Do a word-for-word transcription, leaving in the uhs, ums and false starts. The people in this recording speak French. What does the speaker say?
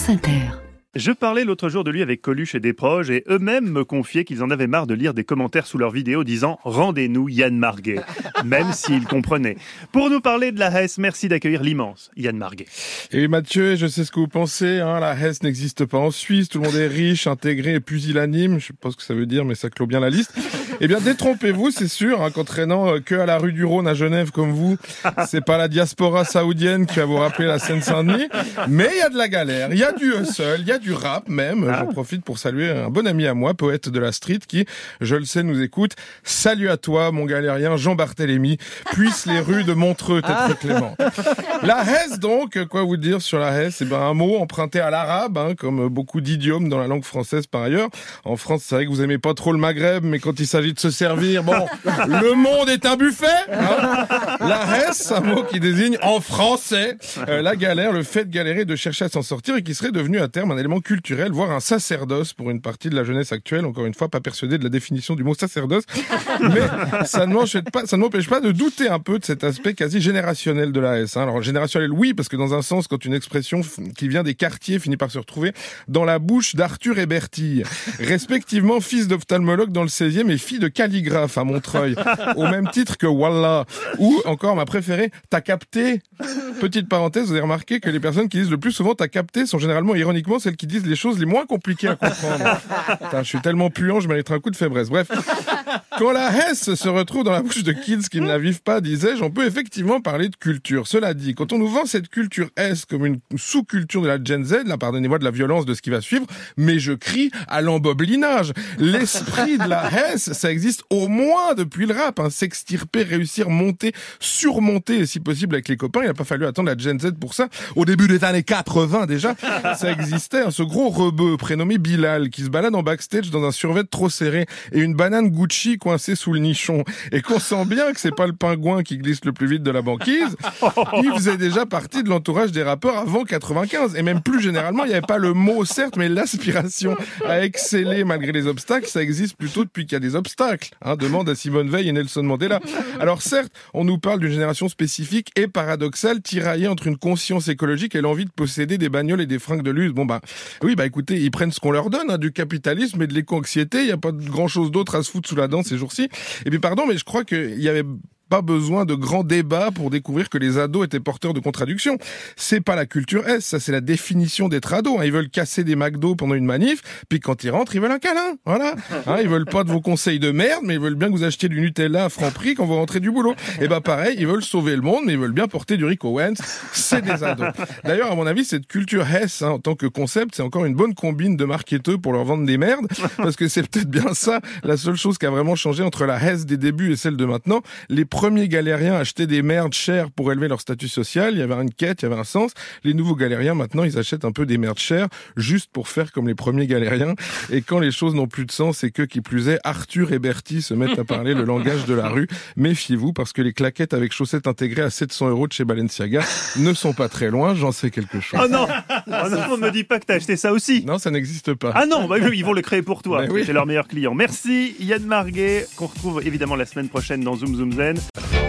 France Inter. Je parlais l'autre jour de lui avec Coluche et des proches et eux-mêmes me confiaient qu'ils en avaient marre de lire des commentaires sous leurs vidéos disant « Rendez-nous Yann Marguet », même s'ils comprenaient. Pour nous parler de la Hesse, merci d'accueillir l'immense Yann Marguet. Et Mathieu, je sais ce que vous pensez, hein, la Hesse n'existe pas en Suisse, tout le monde est riche, intégré et pusillanime, je sais pas ce que ça veut dire mais ça clôt bien la liste. Eh bien détrompez-vous, c'est sûr, hein, qu'en traînant euh, que à la rue du Rhône à Genève comme vous, c'est pas la diaspora saoudienne qui va vous rappeler la Seine-Saint-Denis, mais il y a de la galère, il y a du hustle, il y a du rap même. Ah. J'en profite pour saluer un bon ami à moi, poète de la street, qui, je le sais, nous écoute. Salut à toi, mon galérien Jean Barthélemy. Puisse les rues de Montreux être ah. clément. La Hesse, donc, quoi vous dire sur la Hesse? Eh ben, un mot emprunté à l'arabe, hein, comme beaucoup d'idiomes dans la langue française par ailleurs. En France, c'est vrai que vous aimez pas trop le Maghreb, mais quand il s'agit de se servir, bon, le monde est un buffet, hein. La Hesse, un mot qui désigne en français euh, la galère, le fait de galérer, de chercher à s'en sortir et qui serait devenu à terme un élément culturel, voire un sacerdoce pour une partie de la jeunesse actuelle. Encore une fois, pas persuadé de la définition du mot sacerdoce, mais ça ne m'empêche pas, ça ne m'empêche pas de douter un peu de cet aspect quasi générationnel de la Hesse. Hein. Alors générationnel, oui, parce que dans un sens, quand une expression qui vient des quartiers finit par se retrouver dans la bouche d'Arthur et Bertille, respectivement fils d'ophtalmologue dans le seizième et fille de calligraphe à Montreuil, au même titre que Wallah, ou encore ma préférée, t'as capté. Petite parenthèse, vous avez remarqué que les personnes qui disent le plus souvent t'as capté sont généralement ironiquement celles qui disent les choses les moins compliquées à comprendre. Putain, je suis tellement puant, je mériterai un coup de faiblesse. Bref, quand la Hesse se retrouve dans la bouche de kids qui ne la vivent pas, disais-je, on peut effectivement parler de culture. Cela dit, quand on nous vend cette culture Hesse comme une sous-culture de la Gen Z, là, pardonnez-moi de la violence de ce qui va suivre, mais je crie à l'emboblinage. L'esprit de la Hesse, ça existe au moins depuis le rap, hein. S'extirper, réussir, monter, surmonter, et si possible avec les copains. Il n'a pas fallu attendre la Gen Z pour ça. Au début des années quatre-vingts déjà, ça existait, hein, ce gros rebeu prénommé Bilal qui se balade en backstage dans un survêt trop serré et une banane Gucci coincée sous le nichon, et qu'on sent bien que c'est pas le pingouin qui glisse le plus vite de la banquise. Il faisait déjà partie de l'entourage des rappeurs avant quatre-vingt-quinze, et même plus généralement, il n'y avait pas le mot certes, mais l'aspiration à exceller malgré les obstacles, ça existe plutôt depuis qu'il y a des obstacles, hein, demande à Simone Veil et Nelson Mandela. Alors certes, on nous parle d'une génération spécifique et paradoxale, tiraillée entre une conscience écologique et l'envie de posséder des bagnoles et des fringues de luxe. Bon bah oui, bah écoutez, ils prennent ce qu'on leur donne, hein, du capitalisme et de l'éco-anxiété, il n'y a pas grand chose d'autre à se foutre sous la dent ces jours-ci. Et puis pardon, mais je crois qu'il y avait pas besoin de grands débats pour découvrir que les ados étaient porteurs de contradictions. C'est pas la culture S, ça c'est la définition d'être ado. Hein. Ils veulent casser des McDo pendant une manif, puis quand ils rentrent, ils veulent un câlin. Voilà. Hein, ils veulent pas de vos conseils de merde, mais ils veulent bien que vous achetiez du Nutella à franc prix quand vous rentrez du boulot. Et bah pareil, ils veulent sauver le monde, mais ils veulent bien porter du Rick Owens. C'est des ados. D'ailleurs, à mon avis, cette culture S, hein, en tant que concept, c'est encore une bonne combine de marketeux pour leur vendre des merdes, parce que c'est peut-être bien ça la seule chose qui a vraiment changé entre la S des débuts et celle de maintenant. Les premiers galériens achetaient des merdes chères pour élever leur statut social, il y avait une quête, il y avait un sens. Les nouveaux galériens, maintenant, ils achètent un peu des merdes chères, juste pour faire comme les premiers galériens. Et quand les choses n'ont plus de sens, et que, qui plus est, Arthur et Bertie se mettent à parler le langage de la rue, méfiez-vous, parce que les claquettes avec chaussettes intégrées à sept cents euros de chez Balenciaga ne sont pas très loin, j'en sais quelque chose. Oh non, oh non, on me dit pas que t'as acheté ça aussi. Non, ça n'existe pas. Ah non, bah, ils vont le créer pour toi, ben oui. C'est leur meilleur client. Merci Yann Marguet, qu'on retrouve évidemment la semaine prochaine dans Zoom Zoom Zen.